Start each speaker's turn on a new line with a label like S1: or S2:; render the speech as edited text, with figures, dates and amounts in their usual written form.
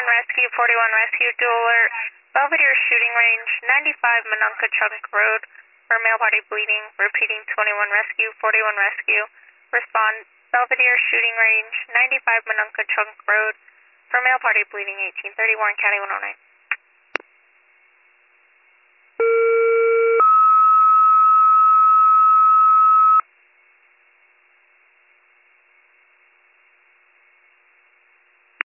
S1: Rescue, 41 Rescue, dual alert. Belvedere Shooting Range, 95 Minunka Chunk Road, for male body bleeding. Repeating, 21 Rescue, 41 Rescue. Respond, Belvedere Shooting Range, 95 Minunka Chunk Road, for male party bleeding, 1830 Warren County 109.